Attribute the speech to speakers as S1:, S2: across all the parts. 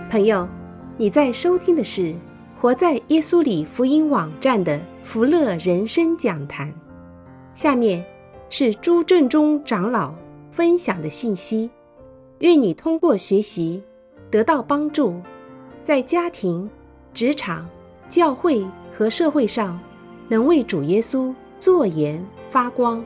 S1: 朋友，你在收听的是活在耶稣里福音网站的福乐人生讲坛。下面是朱正忠长老分享的信息，愿你通过学习得到帮助，在家庭、职场、教会和社会上能为主耶稣作盐发光。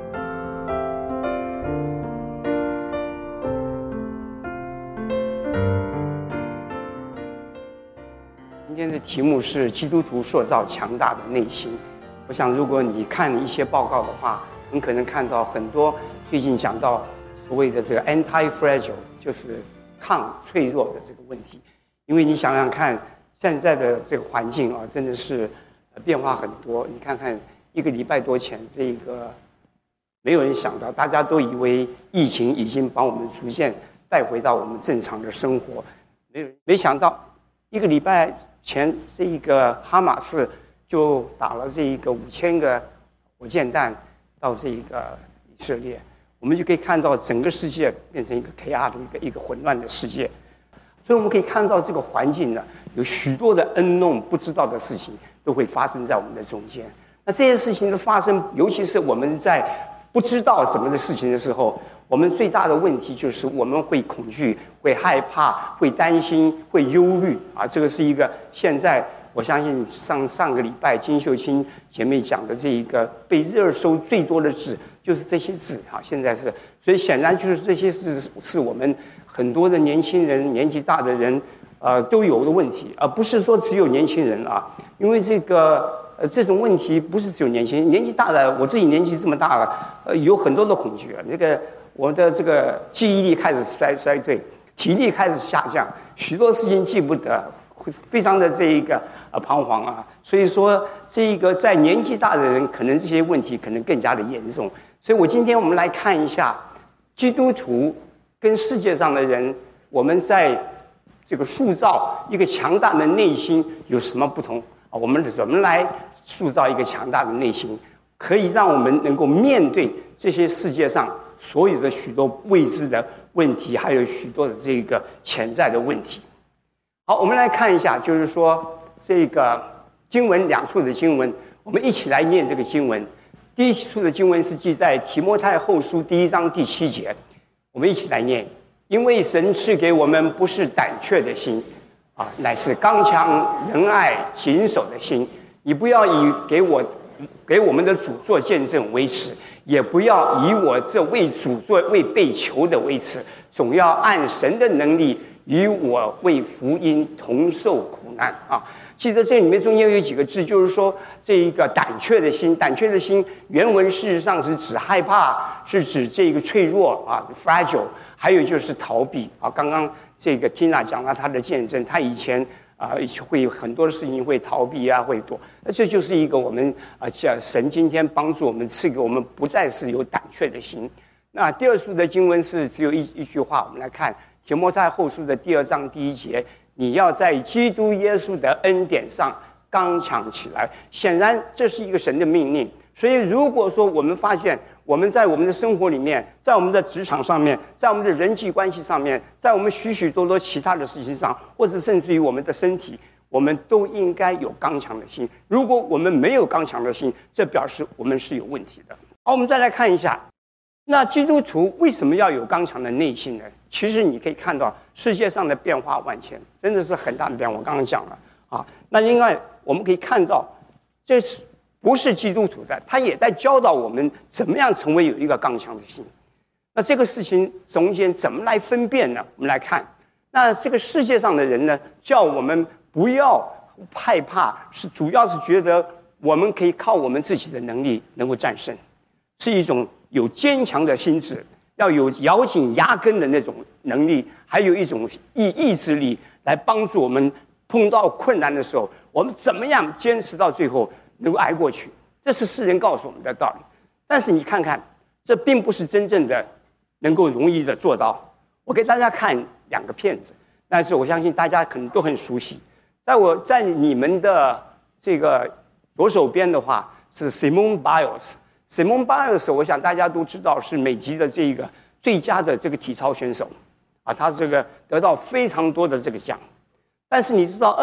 S2: 今天的题目是基督徒塑造强大的内心。我想如果你看一些报告的话，很可能看到很多最近讲到所谓的这个 anti-fragile， 就是抗脆弱的这个问题。因为你想想看，现在的这个环境啊，真的是变化很多。你看看一个礼拜多前，这个没有人想到，大家都以为疫情已经把我们逐渐带回到我们正常的生活，没想到一个礼拜前，这一个哈马斯就打了这一个5000个火箭弹到这一个以色列，我们就可以看到整个世界变成一个 chaos 的一个混乱的世界。所以我们可以看到这个环境呢，有许多的unknown不知道的事情都会发生在我们的中间。那这些事情的发生，尤其是我们在不知道什么的事情的时候，我们最大的问题就是我们会恐惧、会害怕、会担心、会忧虑啊！这个是一个现在我相信上个礼拜金秀清姐妹讲的这一个被热搜最多的字，就是这些字啊！现在是，所以显然就是这些字是我们很多的年轻人、年纪大的人都有的问题，而不是说只有年轻人啊，因为这种问题不是只有年轻人，年纪大的，我自己年纪这么大了，有很多的恐惧啊。我的这个记忆力开始衰退，体力开始下降，许多事情记不得，会非常的这一个彷徨啊。所以说，这一个在年纪大的人，可能这些问题可能更加的严重。所以我们来看一下，基督徒跟世界上的人，我们在这个塑造一个强大的内心有什么不同啊？我们怎么来塑造一个强大的内心，可以让我们能够面对这些世界上所有的许多未知的问题，还有许多的这个潜在的问题。好，我们来看一下，就是说这个经文2处的经文，我们一起来念这个经文。第一处的经文是记在提摩太后书1章第7节，我们一起来念：因为神赐给我们不是胆怯的心啊，乃是刚强、仁爱、谨守的心。你不要以给我们的主做见证为耻，也不要以我这为主做为被求的为耻，总要按神的能力与我为福音同受苦难啊！记得这里面中间有几个字，就是说这一个胆怯的心，胆怯的心原文事实上是指害怕，是指这个脆弱啊 ，fragile， 还有就是逃避啊。刚刚这个 Tina 讲了她的见证，她以前会有很多的事情会逃避啊，会躲。那这就是一个我们神今天帮助我们，赐给我们不再是有胆怯的心。那第二处的经文是只有一句话，我们来看提摩太后书的2章第1节：你要在基督耶稣的恩典上刚强起来。显然这是一个神的命令。所以如果说我们发现我们在我们的生活里面，在我们的职场上面，在我们的人际关系上面，在我们许许多多其他的事情上，或者甚至于我们的身体，我们都应该有刚强的心。如果我们没有刚强的心，这表示我们是有问题的。好，我们再来看一下，那基督徒为什么要有刚强的内心呢？其实你可以看到世界上的变化万千，真的是很大的变化。我刚刚讲了啊，那另外我们可以看到，这是不是基督徒的，他也在教导我们怎么样成为有一个刚强的心。那这个事情中间怎么来分辨呢？我们来看，那这个世界上的人呢，叫我们不要害怕，主要是觉得我们可以靠我们自己的能力能够战胜，是一种有坚强的心智，要有咬紧牙根的那种能力，还有一种意志力来帮助我们碰到困难的时候，我们怎么样坚持到最后能够挨过去。这是世人告诉我们的道理。但是你看看，这并不是真正的能够容易的做到。我给大家看2个片子，但是我相信大家可能都很熟悉。在你们的这个左手边的话是 Simone Biles。Simone Biles 我想大家都知道是美籍的这个最佳的这个体操选手啊，他这个得到非常多的这个奖。但是你知道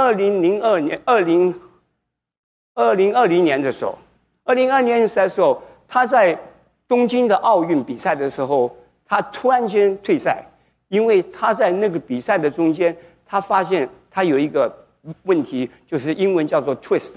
S2: 2020年的时候，2020年的时候，他在东京的奥运比赛的时候，他突然间退赛，因为他在那个比赛的中间，他发现他有一个问题，就是英文叫做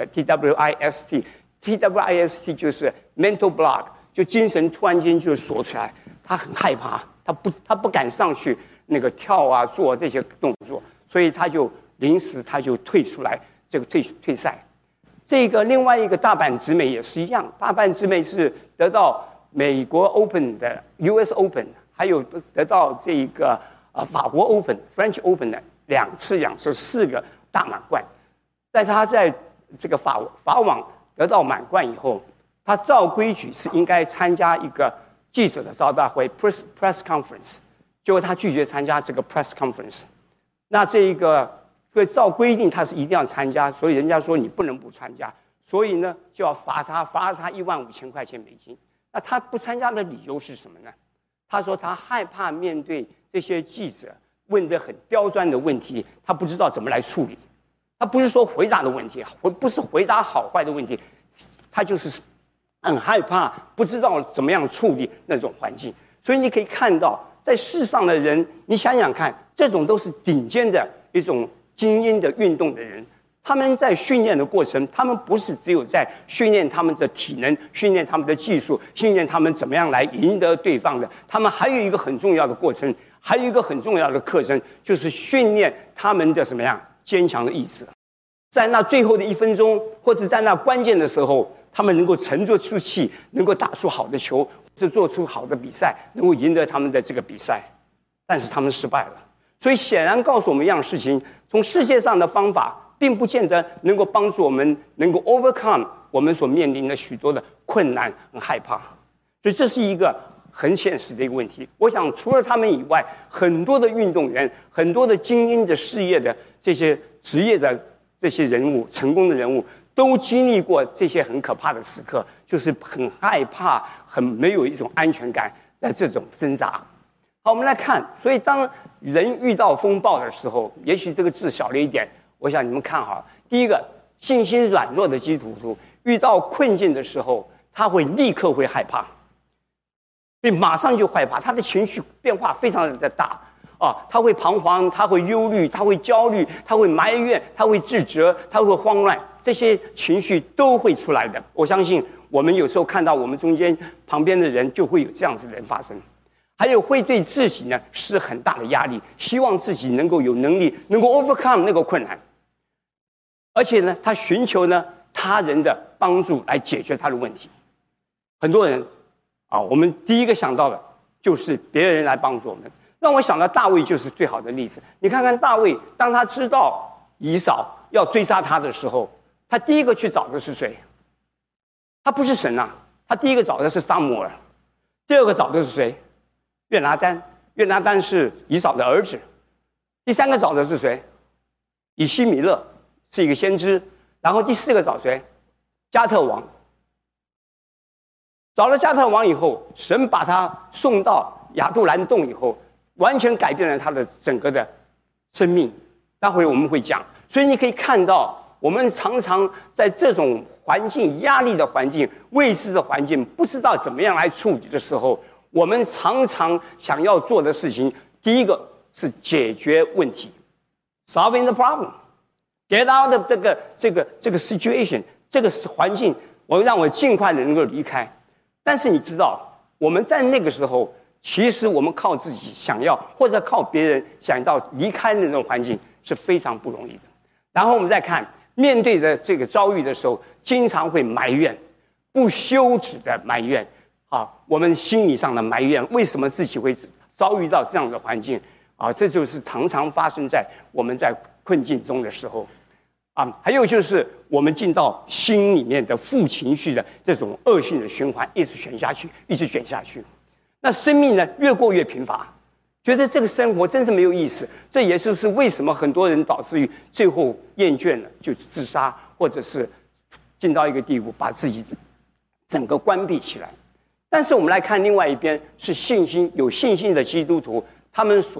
S2: TWIST，TWIST 就是 mental block， 就精神突然间就锁起来，他很害怕，他不敢上去那个跳啊做这些动作，所以他就临时退出来，这个退赛。这个另外一个大阪直美也是一样，大阪直美是得到美国 Open 的 US Open， 还有得到这个法国 Open、French Open 的两次4个大满贯。在他在这个法网得到满贯以后，他照规矩是应该参加一个记者的招待会 press conference， 结果他拒绝参加这个 press conference。那这一个所以照规定他是一定要参加，所以人家说你不能不参加，所以呢就要罚他15000块钱美金。那他不参加的理由是什么呢？他说他害怕面对这些记者问的很刁钻的问题，他不知道怎么来处理。他不是说回答的问题，不是回答好坏的问题，他就是很害怕，不知道怎么样处理那种环境。所以你可以看到，在世上的人，你想想看，这种都是顶尖的一种精英的运动的人，他们在训练的过程，他们不是只有在训练他们的体能、训练他们的技术、训练他们怎么样来赢得对方的，他们还有一个很重要的过程，还有一个很重要的课程，就是训练他们的什么样坚强的意志。在那最后的1分钟，或者在那关键的时候，他们能够沉着出气，能够打出好的球，或者做出好的比赛，能够赢得他们的这个比赛。但是他们失败了。所以显然告诉我们一样事情，从世界上的方法并不见得能够帮助我们能够 overcome 我们所面临的许多的困难和害怕。所以这是一个很现实的一个问题。我想除了他们以外，很多的运动员，很多的精英的事业的这些职业的这些人物，成功的人物，都经历过这些很可怕的时刻，就是很害怕，很没有一种安全感，在这种挣扎。好，我们来看，所以当人遇到风暴的时候，也许这个字小了一点，我想你们看好，第一个，信心软弱的基督徒遇到困境的时候，他会立刻会害怕，并马上就害怕，他的情绪变化非常的大啊，他会彷徨，他会忧虑，他会焦虑，他会埋怨，他会自责，他会慌乱，这些情绪都会出来的。我相信我们有时候看到我们中间旁边的人，就会有这样子的人发生。还有会对自己呢施很大的压力，希望自己能够有能力，能够 overcome 那个困难，而且呢，他寻求呢他人的帮助来解决他的问题。很多人啊，我们第一个想到的就是别人来帮助我们，让我想到大卫就是最好的例子。你看看大卫，当他知道以扫要追杀他的时候，他第一个去找的是谁？他不是神啊，他第一个找的是撒母耳，第二个找的是谁？约拿单，约拿单是以扫的儿子。第三个找的是谁？以西米勒，是一个先知。然后第四个找谁？加特王。找了加特王以后，神把他送到亚杜兰洞以后，完全改变了他的整个的生命。待会我们会讲。所以你可以看到，我们常常在这种环境、压力的环境、未知的环境，不知道怎么样来处理的时候，我们常常想要做的事情，第一个是解决问题 ，solving the problem，get out of 这个 situation， 这个环境，让我尽快的能够离开。但是你知道，我们在那个时候，其实我们靠自己想要，或者靠别人想要离开那种环境是非常不容易的。然后我们再看，面对着这个遭遇的时候，经常会埋怨，不休止的埋怨。我们心理上的埋怨，为什么自己会遭遇到这样的环境？这就是常常发生在我们在困境中的时候。还有就是我们进到心里面的负情绪的这种恶性的循环，一直卷下去，一直卷下去。那生命呢，越过越贫乏，觉得这个生活真是没有意思。这也就是为什么很多人导致于最后厌倦了，就自杀，或者是进到一个地步，把自己整个关闭起来。但是我们来看另外一边，是信心有信心的基督徒，他们所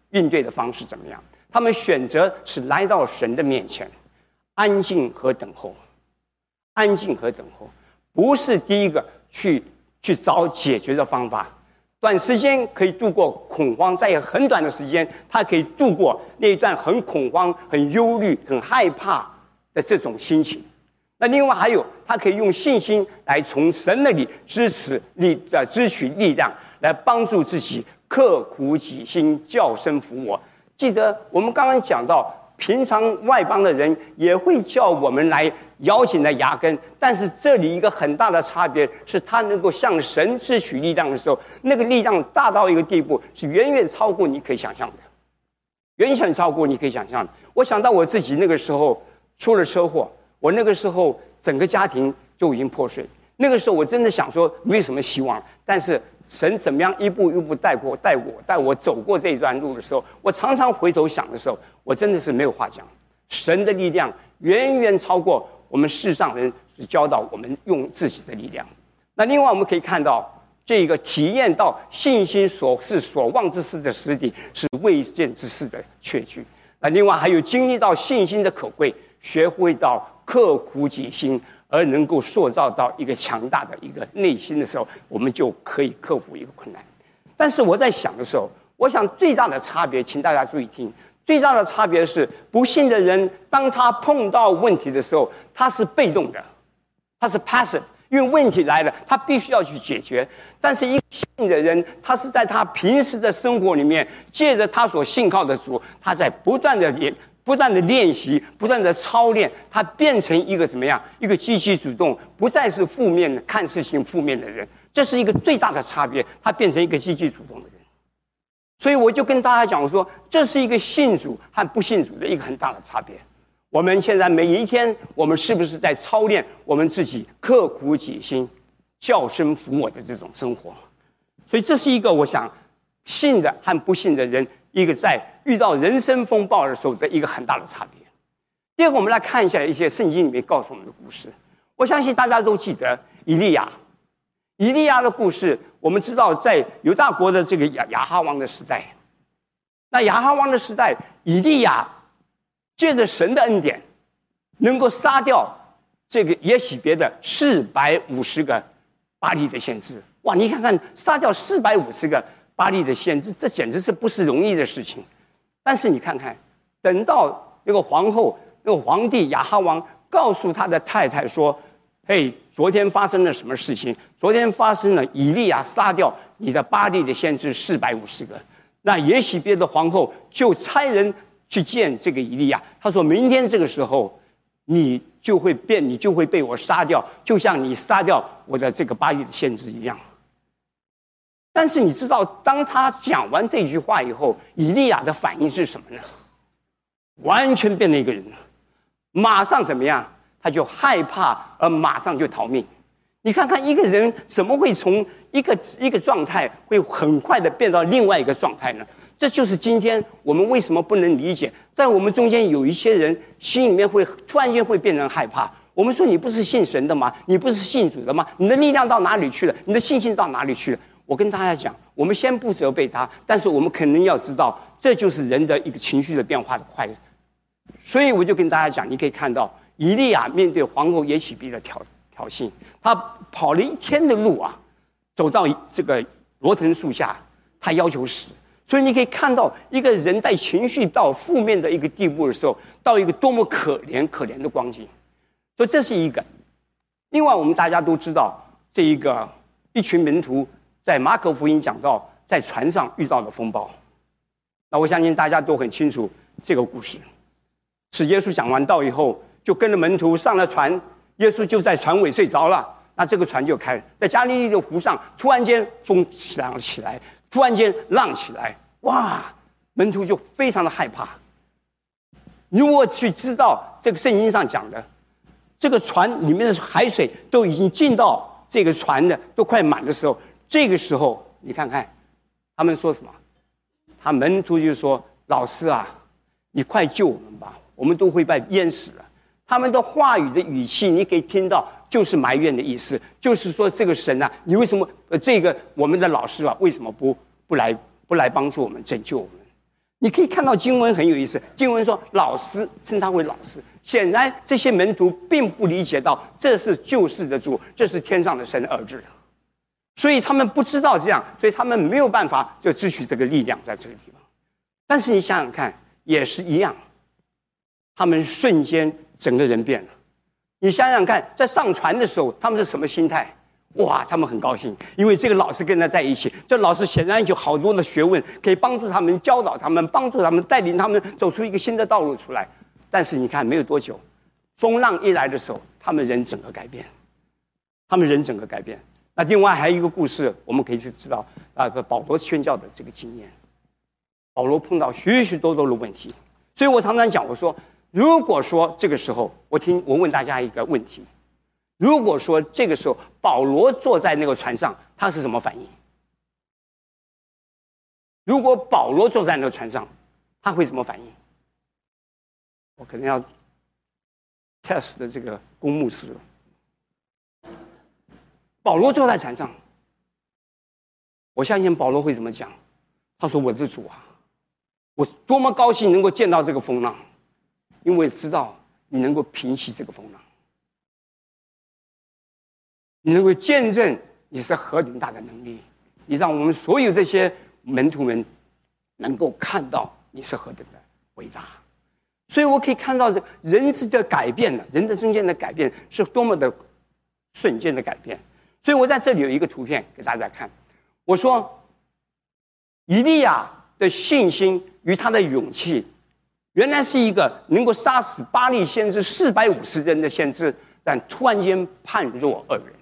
S2: 应对的方式怎么样？他们选择是来到神的面前，安静和等候，安静和等候，不是第一个去找解决的方法。短时间可以度过恐慌，在很短的时间，他可以度过那一段很恐慌、很忧虑、很害怕的这种心情。那另外还有，他可以用信心来从神那里支取力量，来帮助自己刻苦己心，叫声服我。记得我们刚刚讲到，平常外邦的人也会叫我们来咬紧了牙根，但是这里一个很大的差别是，他能够向神支取力量的时候，那个力量大到一个地步，是远远超过你可以想象的，远远超过你可以想象的。我想到我自己那个时候出了车祸，我那个时候整个家庭就已经破碎，那个时候我真的想说没什么希望，但是神怎么样一步一步带我走过这一段路的时候，我常常回头想的时候，我真的是没有话讲。神的力量远远超过我们世上人是教导我们用自己的力量。那另外我们可以看到，这个体验到信心所望之事的实底，是未见之事的确据。那另外还有经历到信心的可贵，学会到刻苦己心，而能够塑造到一个强大的一个内心的时候，我们就可以克服一个困难。但是我在想的时候，我想最大的差别，请大家注意听，最大的差别是，不信的人当他碰到问题的时候，他是被动的，他是 passive， 因为问题来了，他必须要去解决。但是一个信的人，他是在他平时的生活里面，借着他所信靠的主，他在不断的练习，不断的操练，他变成一个怎么样？一个积极主动，不再是负面的看事情负面的人。这是一个最大的差别，他变成一个积极主动的人。所以我就跟大家讲说，这是一个信主和不信主的一个很大的差别。我们现在每一天，我们是不是在操练我们自己刻苦己心、叫声服我的这种生活？所以这是一个我想信的和不信的人，一个在遇到人生风暴的时候的一个很大的差别。第二个，我们来看一下一些圣经里面告诉我们的故事。我相信大家都记得以利亚的故事。我们知道，在犹大国的这个亚哈王的时代，那亚哈王的时代，以利亚借着神的恩典，能够杀掉这个耶洗别的450个巴力的先知。哇，你看看，杀掉450个巴力的先知，这简直是不是容易的事情。但是你看看，等到那个皇帝亚哈王告诉他的太太说：“嘿，昨天发生了什么事情？昨天发生了以利亚杀掉你的巴力的先知450个。”那耶洗别的皇后就差人去见这个以利亚，他说：“明天这个时候，你就会被我杀掉，就像你杀掉我的这个巴力的先知一样。”但是你知道，当他讲完这句话以后，以利亚的反应是什么呢？完全变了一个人了，马上怎么样？他就害怕，而马上就逃命。你看看一个人怎么会从一个状态会很快的变到另外一个状态呢？这就是今天我们为什么不能理解，在我们中间有一些人心里面会突然间会变成害怕。我们说你不是信神的吗？你不是信主的吗？你的力量到哪里去了？你的信心到哪里去了？我跟大家讲，我们先不责备他，但是我们肯定要知道，这就是人的一个情绪的变化的快。所以我就跟大家讲，你可以看到以利亚面对皇后耶洗别的挑衅，他跑了1天的路啊，走到这个罗藤树下，他要求死。所以你可以看到一个人在情绪到负面的一个地步的时候，到一个多么可怜的光景。所以这是一个。另外我们大家都知道，这一群门徒在马可福音讲到在船上遇到了风暴。那我相信大家都很清楚这个故事，是耶稣讲完道以后，就跟着门徒上了船，耶稣就在船尾睡着了。那这个船就开了，在加利利的湖上，突然间风响起来，突然间浪起来，哇！门徒就非常的害怕。如果去知道这个圣经上讲的，这个船里面的海水都已经进到这个船的都快满的时候，这个时候你看看他们说什么？他门徒就说：“老师啊，你快救我们吧，我们都会被淹死了。”他们的话语的语气，你可以听到就是埋怨的意思，就是说这个神啊，你为什么我们的老师啊，为什么不来帮助我们，拯救我们？ 你可以看到经文很有意思，经文说老师，称他为老师。显然这些门徒并不理解到这是救世的主，这是天上的神儿子，所以他们不知道这样，所以他们没有办法就支取这个力量在这个地方。但是你想想看，也是一样，他们瞬间整个人变了。你想想看，在上船的时候，他们是什么心态？哇，他们很高兴，因为这个老师跟他在一起，这老师显然有好多的学问，可以帮助他们、教导他们、帮助他们、带领他们走出一个新的道路出来。但是你看，没有多久，风浪一来的时候，他们人整个改变，那另外还有一个故事，我们可以去知道保罗宣教的这个经验。保罗碰到许许多多的问题，所以我常常讲，我说，如果说这个时候，我问大家一个问题。如果说这个时候保罗坐在那个船上，他是什么反应？如果保罗坐在那个船上，他会什么反应？我可能要 test 的这个公牧师了。保罗坐在船上，我相信保罗会怎么讲？他说：“我的主啊，我多么高兴能够见到这个风浪，因为知道你能够平息这个风浪。”你能够见证你是何等大的能力，你让我们所有这些门徒们能够看到你是何等的伟大。所以我可以看到这人之的改变呢，人的中间的改变是多么的瞬间的改变。所以我在这里有一个图片给大家看，我说以利亚的信心与他的勇气，原来是一个能够杀死巴力先知450人的先知，但突然间判若2人。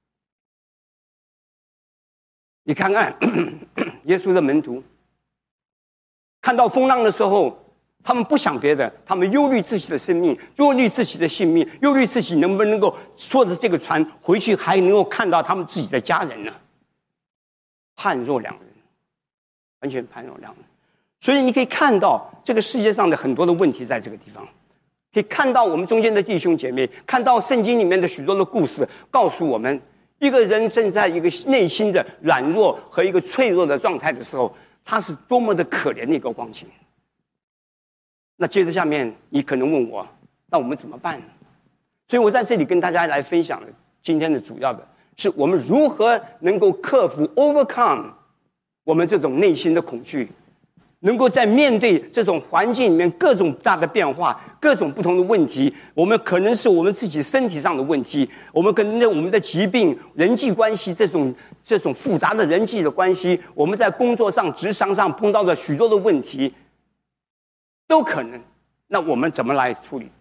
S2: 你看看耶稣的门徒看到风浪的时候，他们不想别的，他们忧虑自己的生命，忧虑自己的性命，忧虑自己能不能够坐着这个船回去还能够看到他们自己的家人呢？判若两人，完全判若两人。所以你可以看到这个世界上的很多的问题在这个地方，可以看到我们中间的弟兄姐妹，看到圣经里面的许多的故事，告诉我们一个人正在一个内心的软弱和一个脆弱的状态的时候，他是多么的可怜的一个光景。那接着下面你可能问我，那我们怎么办呢？所以我在这里跟大家来分享的今天的主要的是我们如何能够克服 overcome 我们这种内心的恐惧，能够在面对这种环境里面各种大的变化，各种不同的问题，我们可能是我们自己身体上的问题，我们可能我们的疾病、人际关系这种复杂的人际的关系，我们在工作上、职场上碰到的许多的问题，都可能。那我们怎么来处理？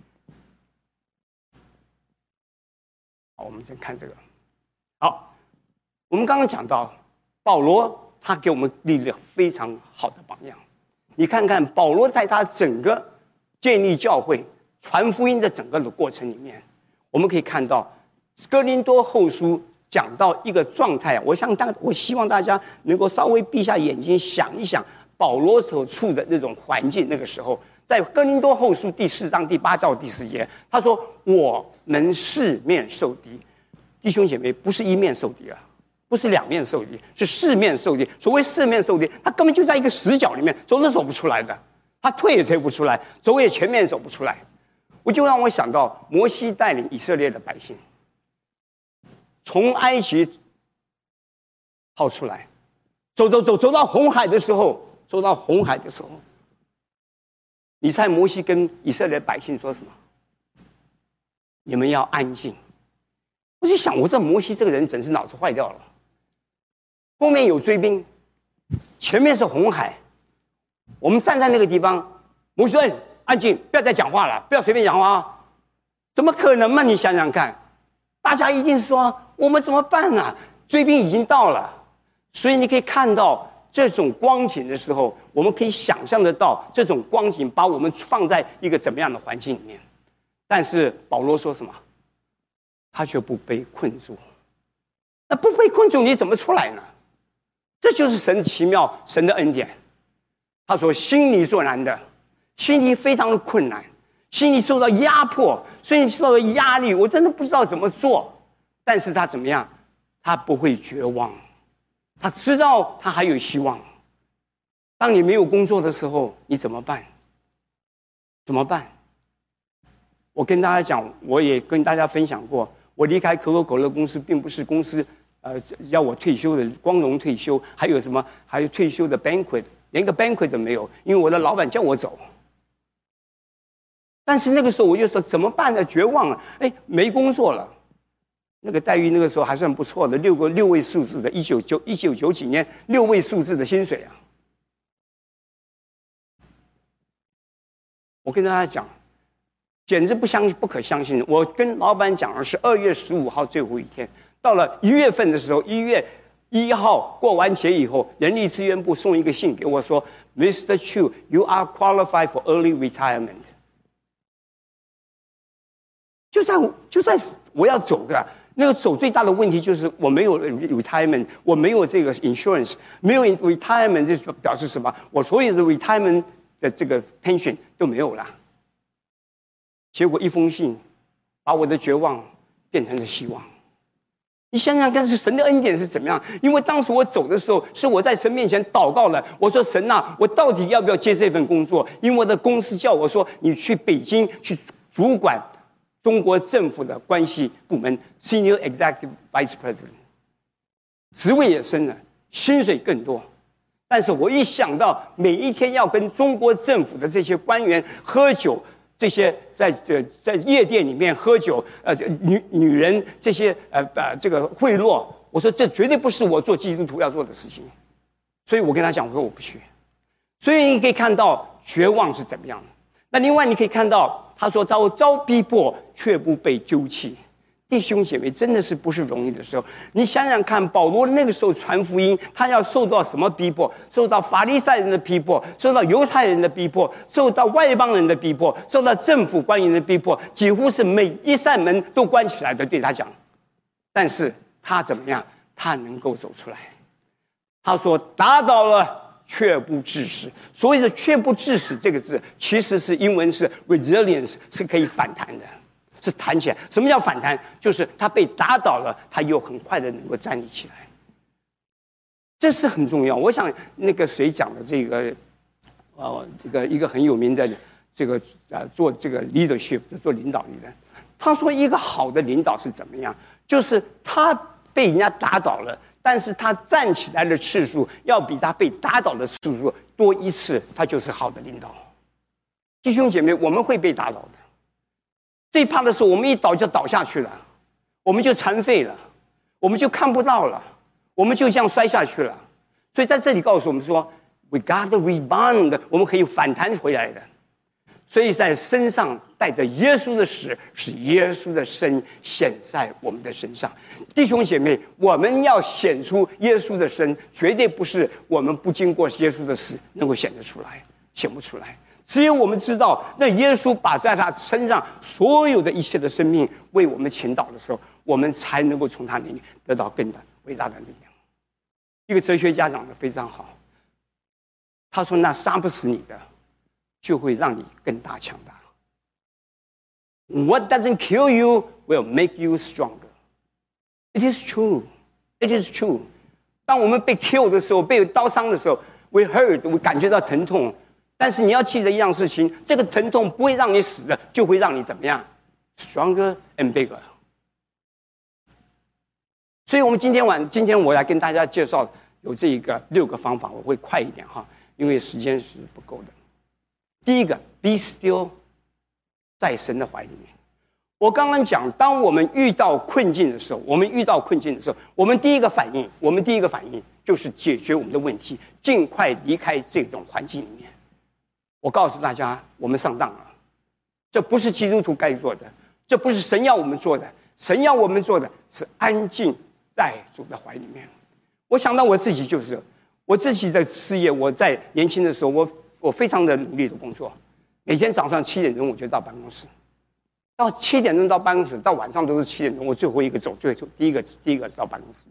S2: 好，我们先看这个。好，我们刚刚讲到保罗，他给我们立了非常好的榜样。你看看保罗在他整个建立教会、传福音的整个的过程里面，我们可以看到哥林多后书讲到一个状态，我希望大家能够稍微闭下眼睛想一想保罗所处的那种环境。那个时候在哥林多后书第4章第8到第10节，他说我们四面受敌。弟兄姐妹，不是一面受敌啊，不是两面受敌，是四面受敌。所谓四面受敌，他根本就在一个死角里面，走都走不出来的，他退也退不出来，走也前面走不出来。我就让我想到摩西带领以色列的百姓从埃及跑出来，走到红海的时候，你猜摩西跟以色列百姓说什么？你们要安静。我就想，我这摩西这个人真是脑子坏掉了。后面有追兵，前面是红海，我们站在那个地方，摩西说：“安静，不要再讲话了，不要随便讲话啊！”怎么可能嘛？你想想看，大家一定说我们怎么办啊？追兵已经到了，所以你可以看到这种光景的时候，我们可以想象得到这种光景把我们放在一个怎么样的环境里面。但是保罗说什么？他却不被困住。那不被困住，你怎么出来呢？这就是神奇妙，神的恩典。他说心里所难的，心里非常的困难，心里受到压迫，心里受到压力，我真的不知道怎么做。但是他怎么样？他不会绝望，他知道他还有希望， 当你没有工作的时候，你怎么办？怎么办？我跟大家讲，我也跟大家分享过，我离开可口可乐公司，并不是公司要我退休的光荣退休，还有什么？还有退休的 banquet， 连个 banquet 都没有，因为我的老板叫我走。但是那个时候我就说怎么办呢？绝望了，没工作了。那个待遇那个时候还算不错的，六位数字的，1990几年6位数字的薪水啊！我跟大家讲，简直不可相信。我跟老板讲的是2月15号最后一天，到了1月份的时候，1月1号过完节以后，人力资源部送一个信给我说 ，Mr. Chu, you are qualified for early retirement。就在我要走的那个走最大的问题就是我没有 retirement， 我没有这个 insurance， 没有 retirement 这表示什么？我所有的 retirement 的这个 pension 都没有了。结果一封信把我的绝望变成了希望。你想想看，是神的恩典是怎么样？因为当时我走的时候，是我在神面前祷告了。我说：“神啊，我到底要不要接这份工作？”因为我的公司叫我说：“你去北京去主管中国政府的关系部门 ，Senior Executive Vice President， 职位也升了，薪水更多。但是我一想到每一天要跟中国政府的这些官员喝酒。”这些在夜店里面喝酒，女人这些这个贿赂，我说这绝对不是我做基督徒要做的事情，所以我跟他讲，我说我不去。所以你可以看到绝望是怎么样的。那另外你可以看到，他说遭逼迫却不被丢弃。弟兄姐妹，真的是不是容易的时候。你想想看，保罗那个时候传福音，他要受到什么逼迫？受到法利赛人的逼迫，受到犹太人的逼迫，受到外邦人的逼迫，受到政府官员的逼迫，几乎是每一扇门都关起来的对他讲。但是他怎么样？他能够走出来。他说：“打倒了，却不致死。”所谓的“却不致死”这个字，其实是英文是 resilience， 是可以反弹的。是弹起来。什么叫反弹？就是他被打倒了，他又很快的能够站立起来，这是很重要。我想那个谁讲的这个，一个很有名的这个做这个 leadership 做领导的人，他说一个好的领导是怎么样？就是他被人家打倒了，但是他站起来的次数要比他被打倒的次数多一次，他就是好的领导。弟兄姐妹，我们会被打倒的。最怕的是我们一倒就倒下去了，我们就残废了，我们就看不到了，我们就这样摔下去了。所以在这里告诉我们说 ，we got to rebound， 我们可以反弹回来的。所以在身上带着耶稣的死，使耶稣的生显在我们的身上。弟兄姐妹，我们要显出耶稣的生，绝对不是我们不经过耶稣的死能够显得出来，显不出来。只有我们知道，那耶稣把在他身上所有的一切的生命为我们倾倒的时候，我们才能够从他那里得到更大伟大的力量。一个哲学家讲得非常好，他说：“那杀不死你的，就会让你更大强大。What doesn't kill you will make you stronger. It is true. It is true. 当我们被 kill 的时候，被刀伤的时候 ，we hurt， 我感觉到疼痛。但是你要记得一样事情，这个疼痛不会让你死的，就会让你怎么样 ？Stronger and bigger。所以我们今天我来跟大家介绍有这个6个方法，我会快一点哈，因为时间是不够的。第一个 ，be still， 在神的怀里面。我刚刚讲，当我们遇到困境的时候，我们第一个反应就是解决我们的问题，尽快离开这种环境里面。我告诉大家，我们上当了，这不是基督徒该做的，这不是神要我们做的。神要我们做的是安静在主的怀里面。我想到我自己，就是我自己的事业。我在年轻的时候，我非常的努力的工作，每天早上7点钟我就到办公室，到7点钟到办公室，到晚上都是7点钟，我最后一个走，第一个到办公室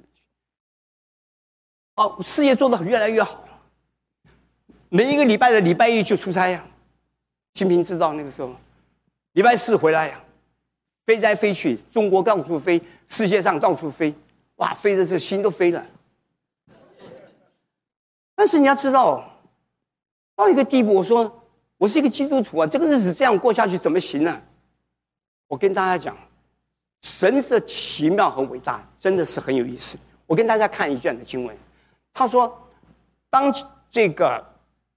S2: 去。事业做得越来越好。每一个礼拜的礼拜1就出差呀，新品制造那个时候，礼拜4回来呀，飞来飞去，中国到处飞，世界上到处飞，哇，飞的这心都飞了。但是你要知道， 到一个地步，我说我是一个基督徒啊，这个日子这样过下去怎么行呢？我跟大家讲，神的奇妙和伟大真的是很有意思。我跟大家看一段的经文，他说，当这个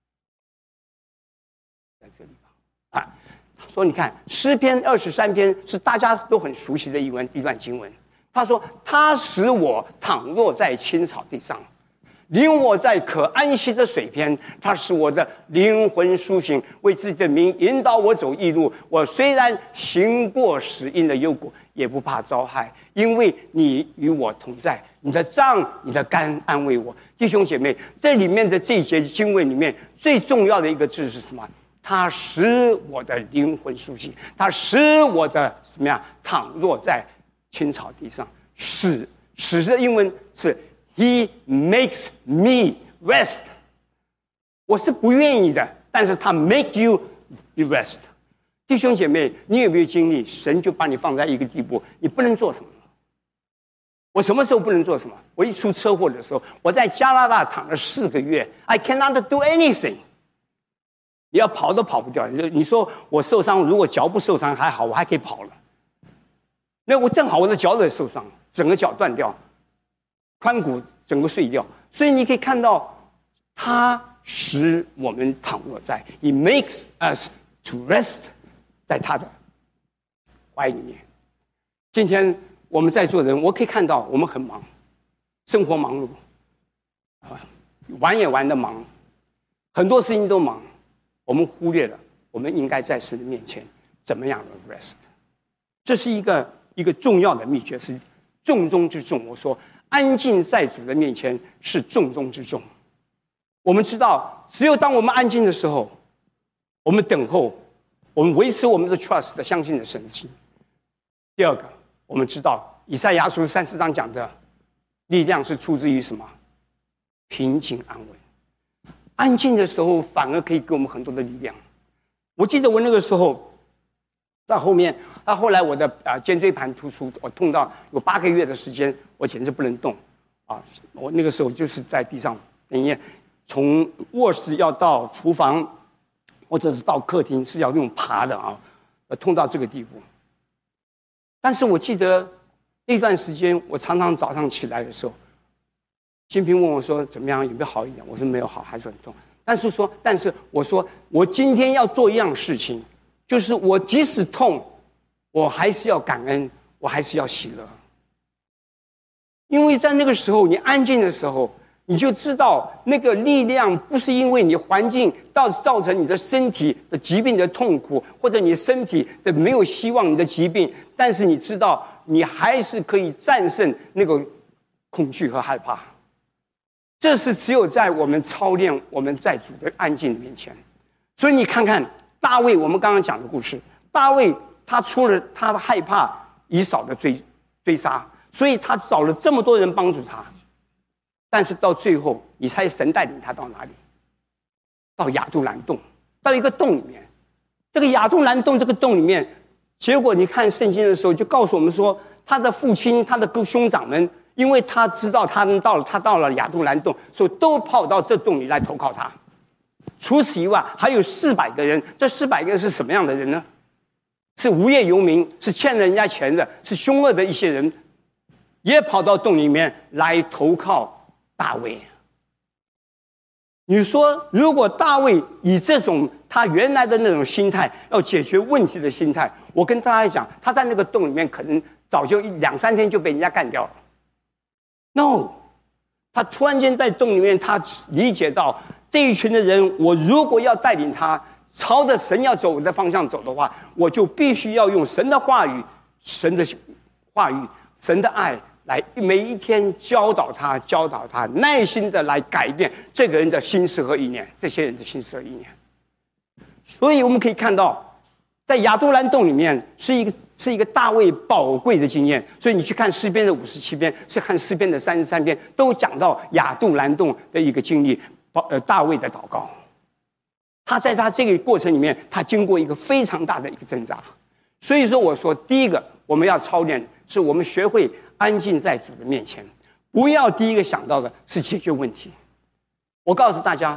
S2: 在这里吧，啊，他说你看诗篇23篇是大家都很熟悉的一段经文。他说：“他使我躺卧在青草地上，领我在可安息的水边。他使我的灵魂苏醒，为自己的名引导我走义路。我虽然行过死荫的幽谷，也不怕遭害，因为你与我同在。你的杖、你的竿安慰我。”弟兄姐妹，这里面的这一节经文里面最重要的一个字是什么？他使我的灵魂苏醒，他使我的怎么样躺卧在青草地上。使的英文是 He makes me rest。 我是不愿意的，但是他 make you be rest。 弟兄姐妹，你有没有经历神就把你放在一个地步，你不能做什么？我什么时候不能做什么？我一出车祸的时候，我在加拿大躺了4个月， I cannot do anything。 你要跑都跑不掉。你说我受伤，如果脚不受伤还好，我还可以跑了。那我正好我的脚也受伤，整个脚断掉，髋骨整个碎掉。所以你可以看到，他使我们躺卧在 He makes us to rest 在他的怀里面。今天我们在座的人，我可以看到我们很忙，生活忙碌啊，玩也玩得忙，很多事情都忙，我们忽略了我们应该在神的面前怎么样的 rest。 这是一个重要的秘诀，是重中之重。我说安静在主的面前是重中之重。我们知道，只有当我们安静的时候，我们等候，我们维持我们的 trust 的相信的神迹。第二个，我们知道以赛亚书34章讲的力量是出自于什么？平静安稳。安静的时候反而可以给我们很多的力量。我记得我那个时候在后面，后来我的肩椎盘突出，我痛到有8个月的时间，我简直不能动啊！我那个时候就是在地上，等于从卧室要到厨房，或者是到客厅是要用爬的啊，痛到这个地步。但是我记得那段时间，我常常早上起来的时候，金平问我说怎么样，有没有好一点？我说没有好，还是很痛。但是我说我今天要做一样事情。就是我即使痛，我还是要感恩，我还是要喜乐。因为在那个时候，你安静的时候，你就知道那个力量不是因为你环境造成你的身体的疾病的痛苦，或者你身体的没有希望你的疾病，但是你知道你还是可以战胜那个恐惧和害怕。这是只有在我们操练我们在主的安静面前。所以你看看大卫，我们刚刚讲的故事，大卫他害怕以扫的追杀，所以他找了这么多人帮助他。但是到最后，你猜神带领他到哪里？到亚杜兰洞，到一个洞里面。这个亚杜兰洞这个洞里面，结果你看圣经的时候就告诉我们说，他的父亲、他的兄长们，因为他知道他到了亚杜兰洞，所以都跑到这洞里来投靠他。除此以外，还有400个人。这400个人是什么样的人呢？是无业游民，是欠人家钱的，是凶恶的一些人，也跑到洞里面来投靠大卫。你说，如果大卫以这种他原来的那种心态，要解决问题的心态，我跟大家讲，他在那个洞里面可能早就2-3天就被人家干掉了。No， 他突然间在洞里面，他理解到这一群的人，我如果要带领他朝着神要走的方向走的话，我就必须要用神的话语、神的爱来每一天教导他，耐心的来改变这个人的心思和意念，这些人的心思和意念。所以我们可以看到，在亚杜兰洞里面是一个大卫宝贵的经验。所以你去看诗篇的57篇，是看诗篇的33篇，都讲到亚杜兰洞的一个经历。大卫的祷告，他在他这个过程里面，他经过一个非常大的一个挣扎。所以说，我说第一个我们要操练，是我们学会安静在主的面前，不要第一个想到的是解决问题。我告诉大家，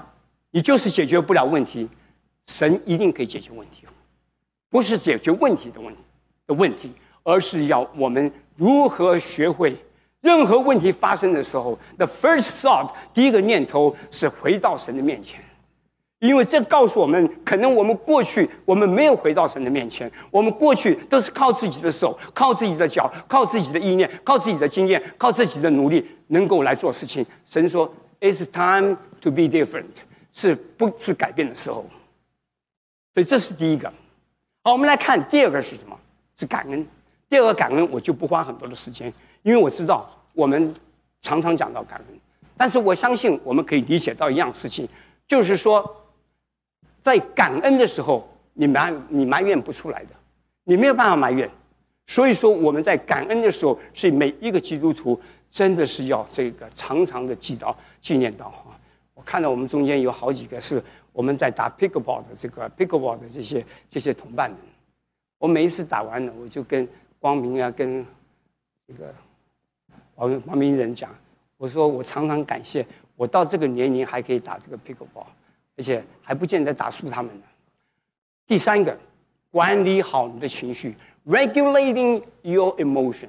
S2: 你就是解决不了问题，神一定可以解决问题，不是解决问题的问题，而是要我们如何学会，任何问题发生的时候 ，the first thought 第一个念头是回到神的面前。因为这告诉我们，可能我们过去我们没有回到神的面前，我们过去都是靠自己的手、靠自己的脚、靠自己的意念、靠自己的经验、靠自己的努力，能够来做事情。神说 ，It's time to be different， 不是改变的时候。所以这是第一个。好，我们来看第二个是什么？是感恩。第二个感恩，我就不花很多的时间，因为我知道我们常常讲到感恩，但是我相信我们可以理解到一样事情，就是说。在感恩的时候，你埋怨不出来的，你没有办法埋怨。所以说，我们在感恩的时候，是每一个基督徒真的是要这个常常的纪念到哈。我看到我们中间有好几个是我们在打 pickleball 的这些同伴们，我每一次打完了，我就跟光明啊，跟这个王明仁讲，我说我常常感谢我到这个年龄还可以打这个 pickleball。而且还不见得打输他们呢。第三个，管理好你的情绪 ，regulating your emotion。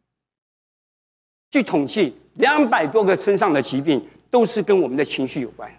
S2: 据统计，200多个身上的疾病都是跟我们的情绪有关。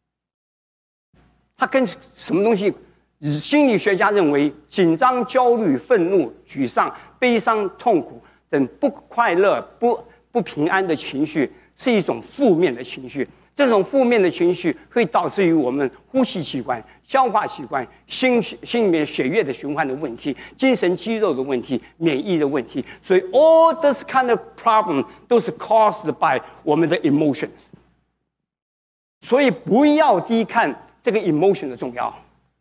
S2: 它跟什么东西？心理学家认为，紧张、焦虑、愤怒、沮丧、悲伤、痛苦等不快乐、不平安的情绪，是一种负面的情绪。这种负面的情绪会导致于我们呼吸器官、消化器官、心里面血液的循环的问题、精神肌肉的问题、免疫的问题。所以 all this kind of problem 都是 caused by 我们的 emotions。所以不要低看这个 emotion 的重要。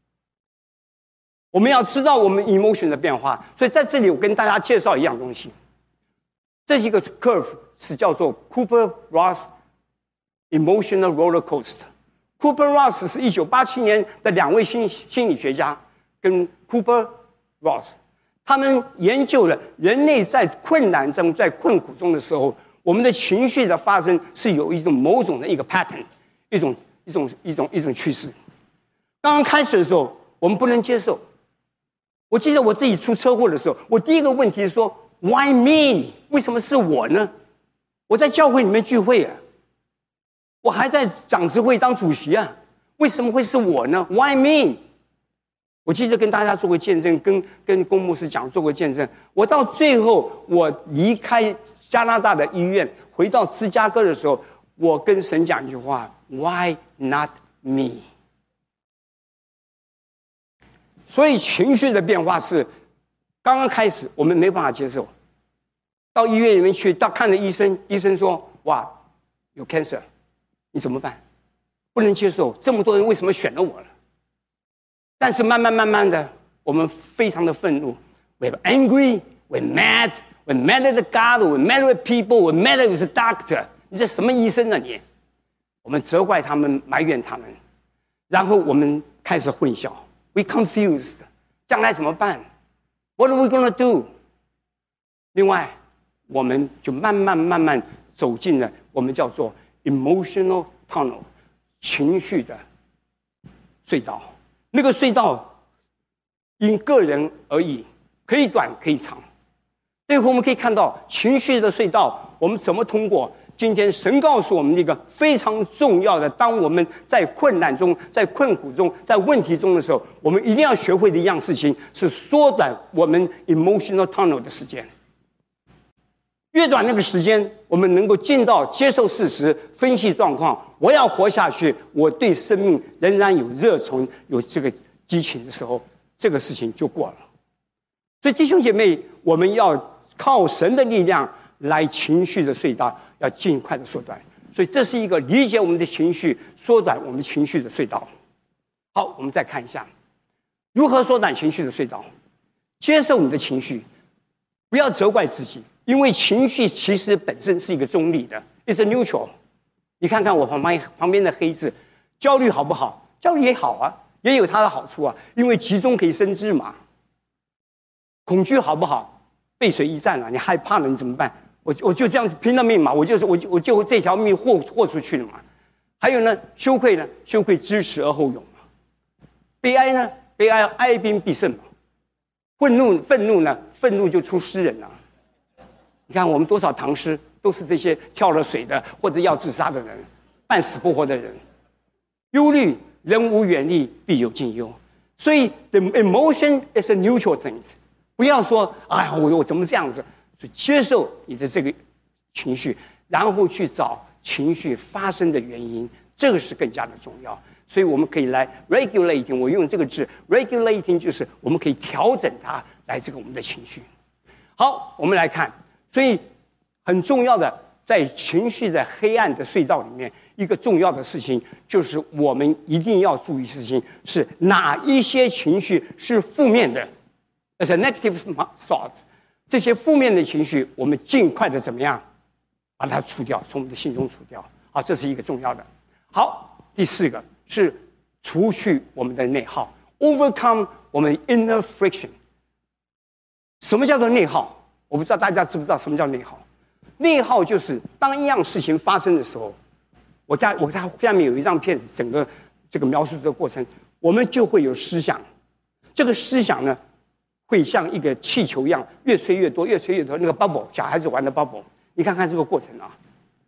S2: 我们要知道我们 emotion 的变化。所以在这里我跟大家介绍一样东西，这一个 curve 是叫做 Kübler-Ross Emotional roller coaster。Kübler-Ross 是1987年的2位心理学家，跟 Kübler-Ross， 他们研究了人类在困难中、在困苦中的时候，我们的情绪的发生是有一种某种的一个 pattern， 一种趋势。刚刚开始的时候，我们不能接受。我记得我自己出车祸的时候，我第一个问题是说 ，Why me？ 为什么是我呢？我在教会里面聚会啊。我还在长执会当主席啊，为什么会是我呢 ？Why me？ 我记得跟大家做过见证，跟公牧师讲做过见证。我到最后，我离开加拿大的医院，回到芝加哥的时候，我跟神讲一句话 ：Why not me？ 所以情绪的变化是，刚刚开始我们没办法接受，到医院里面去，到看了医生，医生说：“哇，有 cancer。”你怎么办？不能接受，这么多人为什么选了我了？但是慢慢的，我们非常的愤怒 ，we're angry, we're mad at God, we're mad at people, we're mad at the doctor。你这什么医生啊你？我们责怪他们，埋怨他们，然后我们开始混淆 ，we confused， 将来怎么办 ？What are we gonna do？ 另外，我们就慢慢走进了我们叫做emotional tunnel， 情绪的隧道。那个隧道因个人而异，可以短可以长。最后我们可以看到情绪的隧道，我们怎么通过？今天神告诉我们一个非常重要的，当我们在困难中、在困苦中、在问题中的时候，我们一定要学会的一样事情是缩短我们 emotional tunnel 的时间。越短那个时间，我们能够进到接受事实、分析状况，我要活下去，我对生命仍然有热忱、有这个激情的时候，这个事情就过了。所以弟兄姐妹，我们要靠神的力量来情绪的隧道，要尽快的缩短。所以这是一个理解我们的情绪、缩短我们情绪的隧道。好，我们再看一下如何缩短情绪的隧道。接受你的情绪，不要责怪自己。因为情绪其实本身是一个中立的 ，it's a neutral。你看看我旁边的黑字，焦虑好不好？焦虑也好啊，也有它的好处啊，因为集中可以生智嘛。恐惧好不好？背水一战啊，你害怕了你怎么办？我就这样拼了命嘛，我就这条命豁出去了嘛。 还有呢，羞愧呢？羞愧知耻而后勇嘛。悲哀呢？悲哀哀兵必胜嘛。愤怒呢？愤怒就出诗人啊。你看我们多少唐诗都是这些跳了水的或者要自杀的人，半死不活的人。忧虑，人无远虑，必有近忧。所以 the emotion is a neutral thing。不要说哎呀，我怎么这样子？所以接受你的这个情绪，然后去找情绪发生的原因，这个是更加的重要。所以我们可以来 regulating， 我用这个字 regulating 就是我们可以调整它来这个我们的情绪。好，我们来看，所以很重要的在情绪在黑暗的隧道里面，一个重要的事情就是我们一定要注意事情是哪一些情绪是负面的 ，as a negative thought， 这些负面的情绪我们尽快的怎么样把它除掉，从我们的心中除掉。好，这是一个重要的。好，第四个是除去我们的内耗 ，overcome 我们 inner friction。什么叫做内耗？我不知道大家知不知道什么叫内耗？内耗就是当一样事情发生的时候，我下面有一张片子，整个这个描述这个过程，我们就会有思想。这个思想呢，会像一个气球一样，越吹越多，越吹越多。那个 bubble， 小孩子玩的 bubble， 你看看这个过程啊。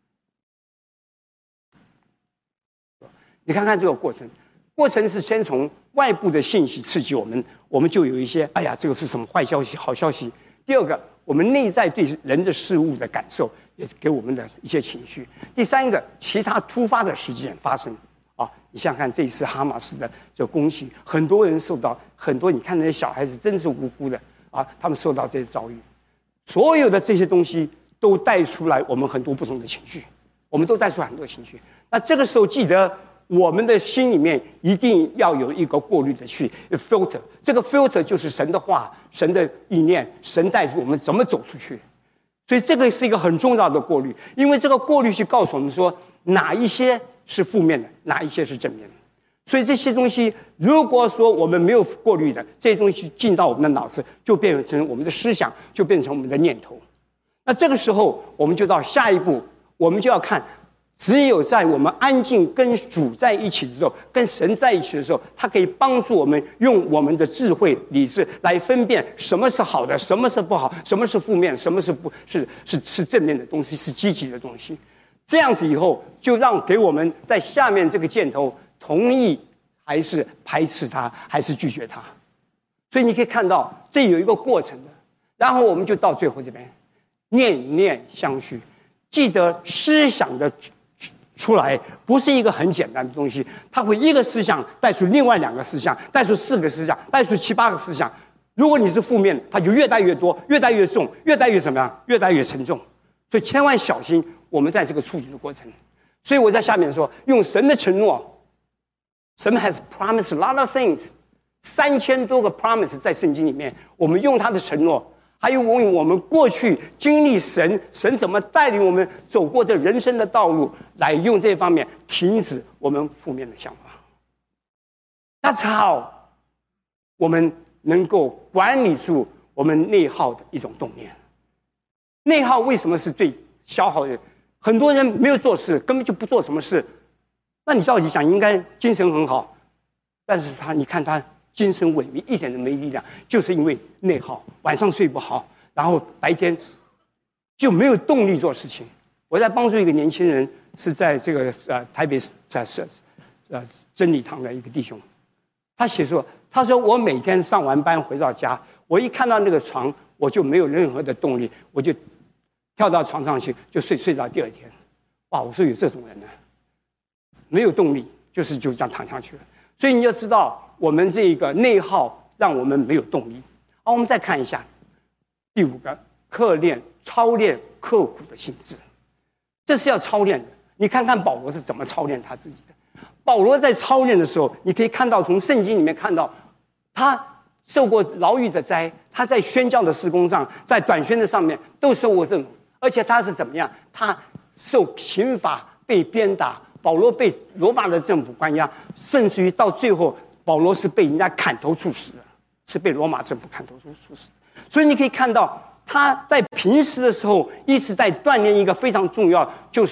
S2: 你看看这个过程，过程是先从外部的信息刺激我们，我们就有一些哎呀，这个是什么坏消息、好消息。第二个，我们内在对人的事物的感受，也给我们的一些情绪。第三个，其他突发的事件发生啊，你想想看，这一次哈马斯的这个攻击，很多人受到很多，你看那些小孩子真是无辜的啊，他们受到这些遭遇，所有的这些东西都带出来我们很多不同的情绪，我们都带出来很多情绪。那这个时候记得。我们的心里面一定要有一个过滤的去 filter， 这个 filter 就是神的话、神的意念，神带着我们怎么走出去。所以这个是一个很重要的过滤，因为这个过滤去告诉我们说哪一些是负面的，哪一些是正面的。所以这些东西，如果说我们没有过滤的，这些东西进到我们的脑子，就变成我们的思想，就变成我们的念头。那这个时候，我们就到下一步，我们就要看。只有在我们安静跟主在一起的时候，跟神在一起的时候，他可以帮助我们用我们的智慧、理智来分辨什么是好的，什么是不好，什么是负面，什么是不是正面的东西，是积极的东西。这样子以后，就让给我们在下面这个箭头同意还是排斥它，还是拒绝它。所以你可以看到，这有一个过程的。然后我们就到最后这边，念念相续，记得思想的。出来不是一个很简单的东西，它会一个思想带出另外两个思想，带出4个思想，带出7、8个思想。如果你是负面，它就越带越多，越带越重，越带越怎么样？越带越沉重。所以千万小心我们在这个处理的过程。所以我在下面说，用神的承诺，神 has promised a lot of things，3000多个 promise 在圣经里面，我们用他的承诺。还有我们过去经历神怎么带领我们走过这人生的道路，来用这方面停止我们负面的想法。That's how 我们能够管理住我们内耗的一种动念。内耗为什么是最消耗的？很多人没有做事，根本就不做什么事。那你照理讲应该精神很好，但是你看他。精神萎靡，一点都没力量，就是因为内耗，晚上睡不好，然后白天就没有动力做事情。我在帮助一个年轻人，是在这个台北真理堂的一个弟兄，他写说，他说我每天上完班回到家，我一看到那个床，我就没有任何的动力，我就跳到床上去就睡到第2天。哇，我说有这种人呢，没有动力，就这样躺下去了。所以你要知道。我们这个内耗让我们没有动力。好，我们再看一下第5个，操练刻苦的心志，这是要操练的。你看看保罗是怎么操练他自己的。保罗在操练的时候，你可以看到从圣经里面看到，他受过牢狱的灾，他在宣教的事工上，在短宣的上面都受过这种，而且他是怎么样？他受刑罚，被鞭打，保罗被罗马的政府关押，甚至于到最后。保罗是被人家砍头处死的，是被罗马政府砍头处死的。所以你可以看到他在平时的时候一直在锻炼一个非常重要，就是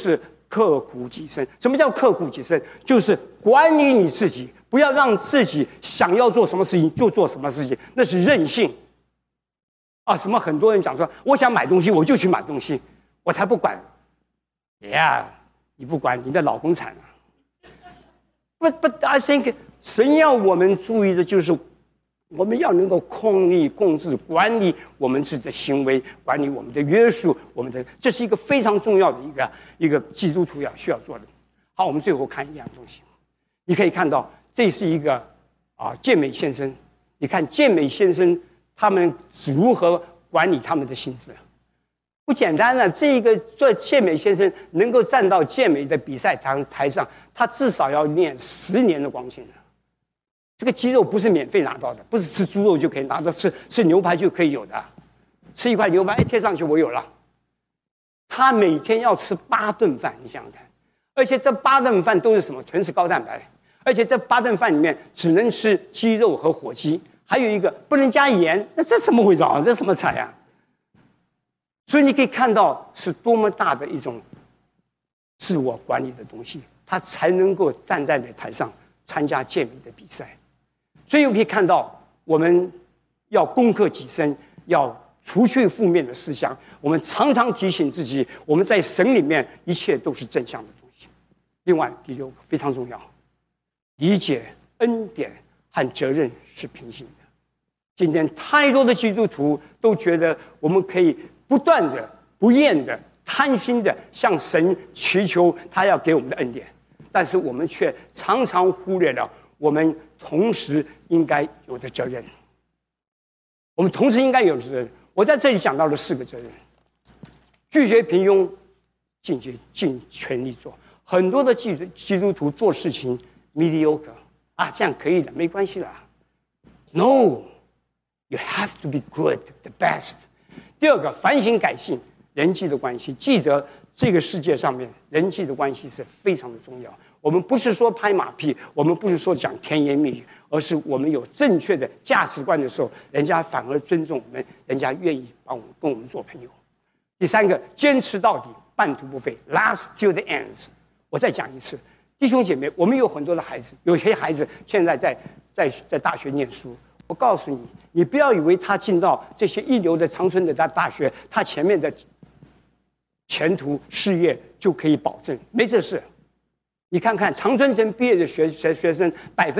S2: 刻苦己身。什么叫刻苦己身？就是管理你自己，不要让自己想要做什么事情就做什么事情，那是任性。什么很多人讲说，我想买东西我就去买东西，我才不管。你不管，你的老公惨了。But I think 神要我们注意的就是，我们要能够控制、管理我们自己的行为，管理我们的约束，这是一个非常重要的一个基督徒需要做的。好，我们最后看一样东西，你可以看到这是一个健美先生，你看健美先生他们是如何管理他们的心智。不简单了，这个做健美先生能够站到健美的比赛台上，他至少要练10年的光景。这个肌肉不是免费拿到的，不是吃猪肉就可以拿到，吃牛排就可以有的。吃一块牛排，贴上去我有了。他每天要吃8顿饭，你想想看，而且这8顿饭都是什么？全是高蛋白，而且这8顿饭里面只能吃鸡肉和火鸡，还有一个不能加盐。那这什么味道啊？这什么菜啊？所以你可以看到是多么大的一种自我管理的东西，他才能够站在台上参加健美的比赛。所以我可以看到，我们要攻克己身，要除去负面的思想。我们常常提醒自己，我们在神里面一切都是正向的东西。另外，第6个非常重要，理解恩典和责任是平行的。今天太多的基督徒都觉得我们可以不断的、不厌的、贪心的向神祈求他要给我们的恩典，但是我们却常常忽略了我们同时应该有的责任。我们同时应该有的责任，我在这里讲到了4个责任：拒绝平庸，尽全力做。很多的基督徒做事情 mediocre 这样可以的，没关系啦。No, you have to be good, the best。第2个，反省改进人际的关系。记得这个世界上面人际的关系是非常的重要。我们不是说拍马屁，我们不是说讲甜言蜜语，而是我们有正确的价值观的时候，人家反而尊重我们，人家愿意跟我们做朋友。第3个，坚持到底，半途不废 ，last till the end。我再讲一次，弟兄姐妹，我们有很多的孩子，有些孩子现在在大学念书。我告诉你，你不要以为他进到这些一流的长春的大学，他前面的前途事业就可以保证，没这事。你看看常春藤毕业的学生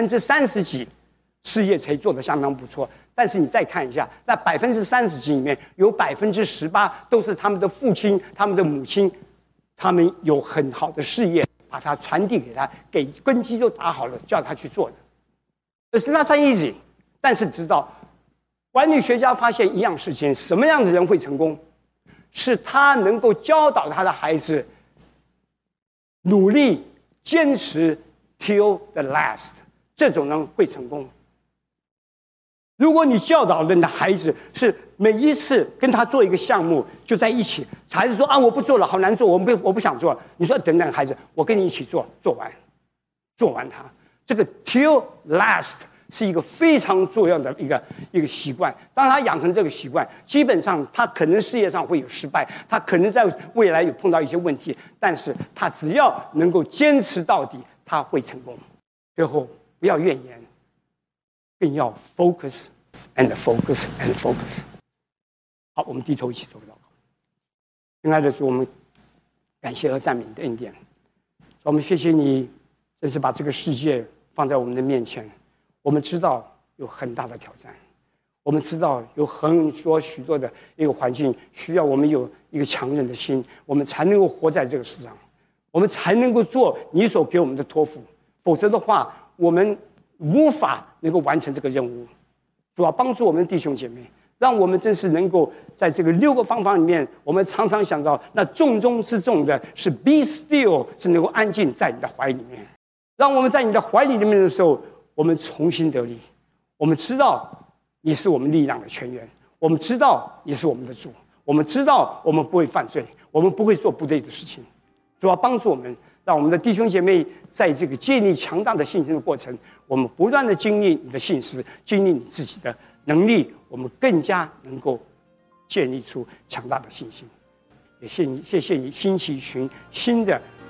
S2: 30%几事业才做得相当不错，但是你再看一下，在30%几里面有18%都是他们的父亲、他们的母亲，他们有很好的事业，把它传递给他，给根基都打好了，叫他去做的。It's not so easy。但是知道，管理学家发现一样事情：什么样的人会成功？是他能够教导他的孩子努力坚持 till the last， 这种人会成功。如果你教导你的孩子是每一次跟他做一个项目就在一起，孩子说我不做了，好难做，我不想做。你说等等，孩子，我跟你一起做完它。这个 till last 是一个非常重要的一个习惯。当他养成这个习惯，基本上他可能事业上会有失败，他可能在未来有碰到一些问题，但是他只要能够坚持到底，他会成功。最后不要怨言，更要 focus and focus and focus。 好，我们低头一起做祷告。亲爱的主，我们感谢和赞美你的恩典，我们谢谢你真是把这个世界放在我们的面前。我们知道有很大的挑战，我们知道有许多的一个环境需要我们有一个强韧的心，我们才能够活在这个世上，我们才能够做你所给我们的托付。否则的话，我们无法能够完成这个任务。主要帮助我们的弟兄姐妹，让我们真是能够在这个6个方法里面，我们常常想到那重中之重的是 be still， 是能够安静在你的怀里面。让我们在你的怀里面的时候，我们重新得力。我们知道你是我们力量的泉源，我们知道你是我们的主，我们知道我们不会犯罪，我们不会做不对的事情。主要帮助我们，让我们的弟兄姐妹在这个建立强大的信心的过程，我们不断的经历你的信实，经历你自己的能力，我们更加能够建立出强大的信心。也谢谢你兴起一群新的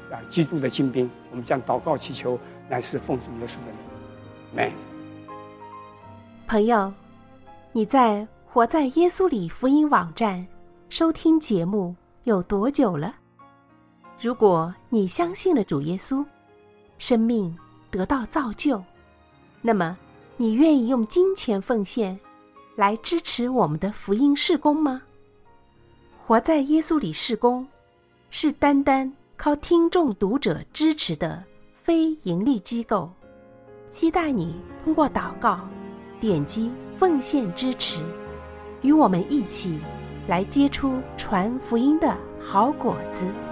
S2: 基督的精兵。我们将祷告祈求，乃是奉主耶稣的名。Amen。
S1: 朋友，你在活在耶稣里福音网站收听节目有多久了？如果你相信了主耶稣，生命得到造就，那么你愿意用金钱奉献来支持我们的福音事工吗？活在耶稣里事工是单单靠听众读者支持的非盈利机构，期待你通过祷告点击奉献支持，与我们一起来结出传福音的好果子。